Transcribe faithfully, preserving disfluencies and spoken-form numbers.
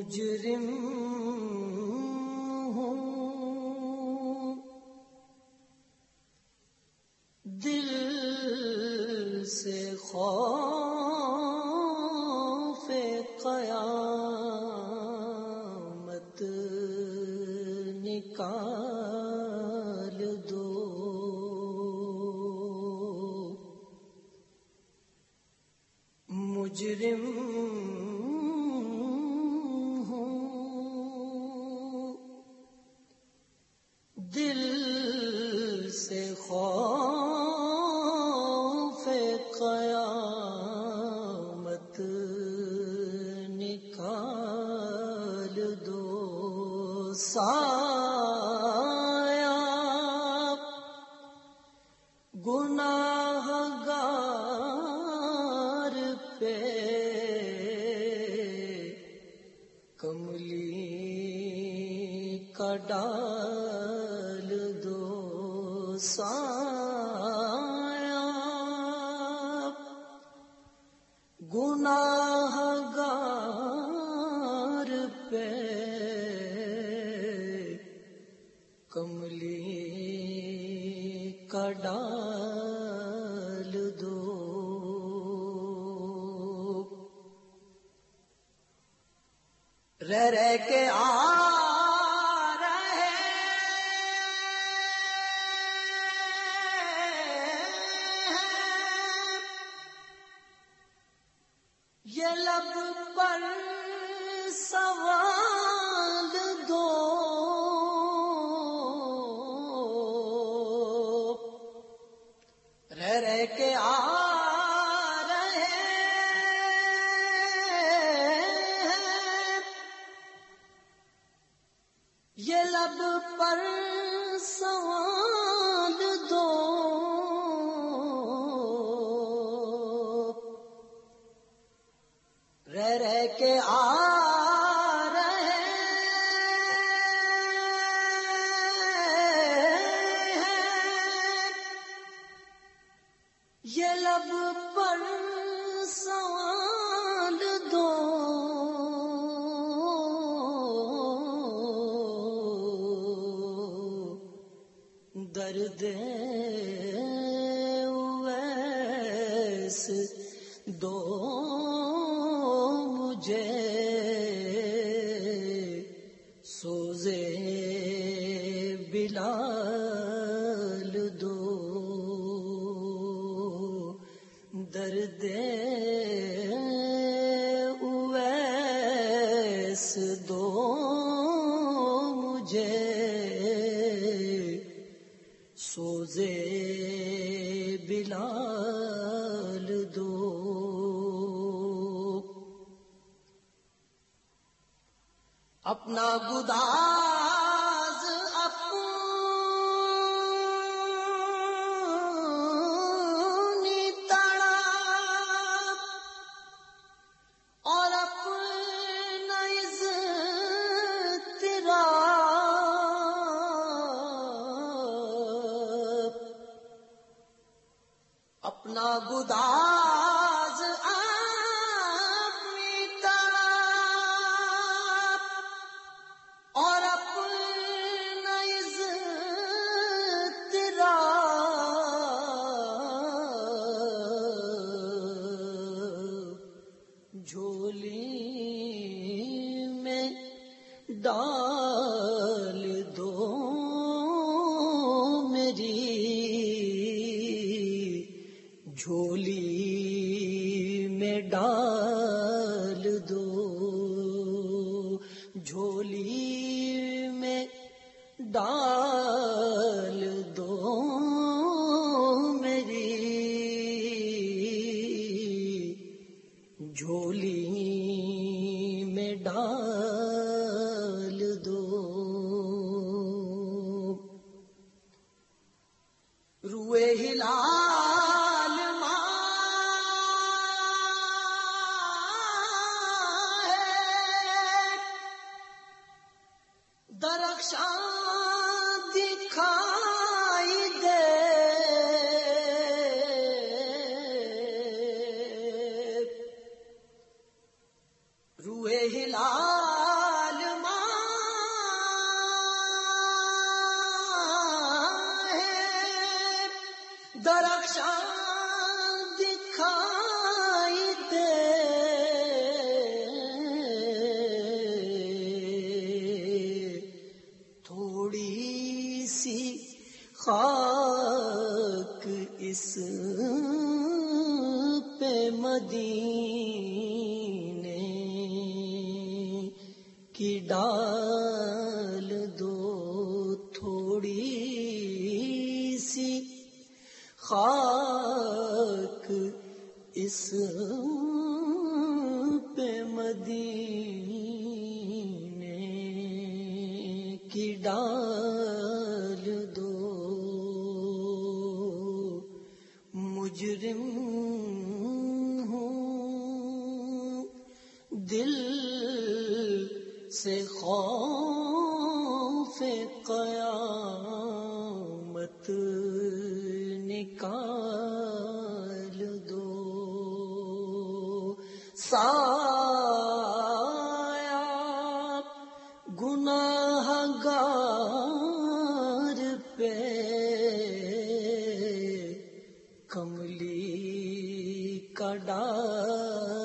مجرم ہوں دل سے خوف قیامت نکال دو، مجرم دل سے خوف قیامت نکال دو، سایہ گناہ گار پہ کملی کا ڈال دو، سایہ گناہ گار پہ کملی کا ڈال دو، رہ رہ کے آ یہ لب پر سوال دو، رہ رہ کے آ رہے ہیں، یہ لب پر سوال دو، رہ رہ کے آ رہے ہیں، یہ لب پر سوال دو، درد اویس دو مجھے، سوزے بلال دو، درد اویس دو مجھے، سوزے بلال دو، اپنا گداز اپنی تڑپ اور اپنا اضطراب، اپنا گداز اپنی تڑپ اور اپنا اضطراب، جھولی میں ڈال دو میری، جھولی میں ڈال دو، جھولی میں ڈال دو میری، جھولی میں ڈال دو، روئے ہلال درخشاں دکھائی دے، روئے ہلال شان دکھائی دے، تھوڑی سی خاک اس پہ مدینے کی ڈال دو، تھوڑی سی خاک اس پہ مدینے کی ڈال دو، مجرم ہوں دل سے خوف قیامت نکال دو، سایہ گناہ گار پہ کملی کا ڈال